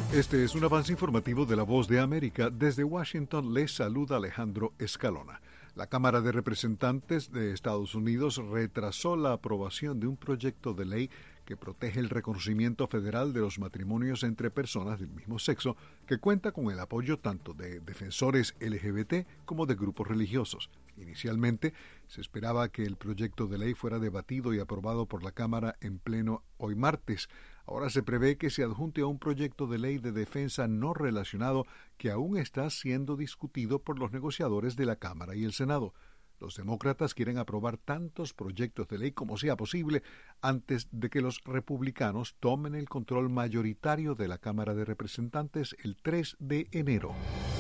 Este es un avance informativo de La Voz de América. Desde Washington les saluda Alejandro Escalona. La Cámara de Representantes de Estados Unidos retrasó la aprobación de un proyecto de ley que protege el reconocimiento federal de los matrimonios entre personas del mismo sexo, que cuenta con el apoyo tanto de defensores LGBT como de grupos religiosos. Inicialmente, se esperaba que el proyecto de ley fuera debatido y aprobado por la Cámara en pleno hoy martes. Ahora se prevé que se adjunte a un proyecto de ley de defensa no relacionado que aún está siendo discutido por los negociadores de la Cámara y el Senado. Los demócratas quieren aprobar tantos proyectos de ley como sea posible antes de que los republicanos tomen el control mayoritario de la Cámara de Representantes el 3 de enero.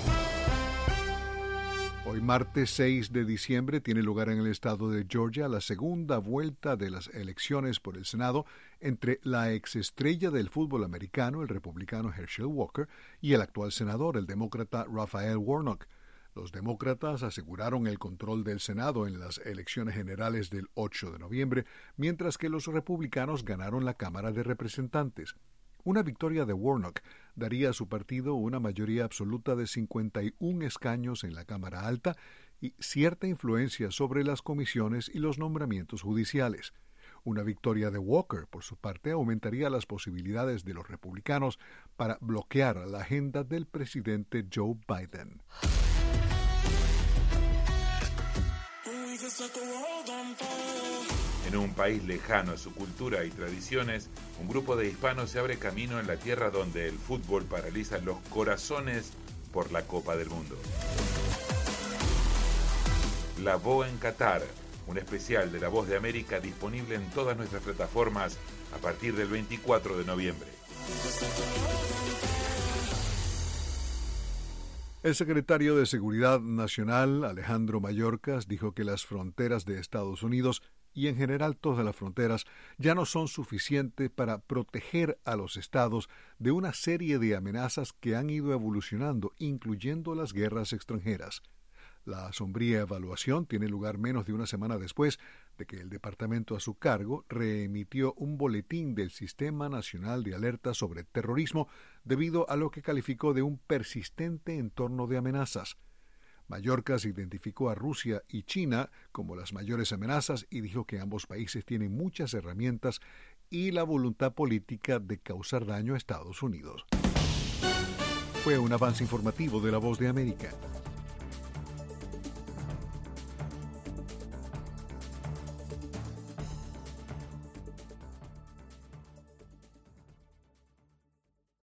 Hoy martes 6 de diciembre tiene lugar en el estado de Georgia la segunda vuelta de las elecciones por el Senado entre la exestrella del fútbol americano, el republicano Herschel Walker, y el actual senador, el demócrata Raphael Warnock. Los demócratas aseguraron el control del Senado en las elecciones generales del 8 de noviembre, mientras que los republicanos ganaron la Cámara de Representantes. Una victoria de Warnock daría a su partido una mayoría absoluta de 51 escaños en la Cámara Alta y cierta influencia sobre las comisiones y los nombramientos judiciales. Una victoria de Walker, por su parte, aumentaría las posibilidades de los republicanos para bloquear la agenda del presidente Joe Biden. En un país lejano a su cultura y tradiciones, un grupo de hispanos se abre camino en la tierra donde el fútbol paraliza los corazones por la Copa del Mundo. La Boa en Qatar, un especial de La Voz de América disponible en todas nuestras plataformas a partir del 24 de noviembre. El secretario de Seguridad Nacional, Alejandro Mayorkas, dijo que las fronteras de Estados Unidos y en general todas las fronteras ya no son suficientes para proteger a los estados de una serie de amenazas que han ido evolucionando, incluyendo las guerras extranjeras. La sombría evaluación tiene lugar menos de una semana después de que el departamento a su cargo reemitió un boletín del Sistema Nacional de Alerta sobre Terrorismo debido a lo que calificó de un persistente entorno de amenazas. Mayorkas identificó a Rusia y China como las mayores amenazas y dijo que ambos países tienen muchas herramientas y la voluntad política de causar daño a Estados Unidos. Fue un avance informativo de La Voz de América.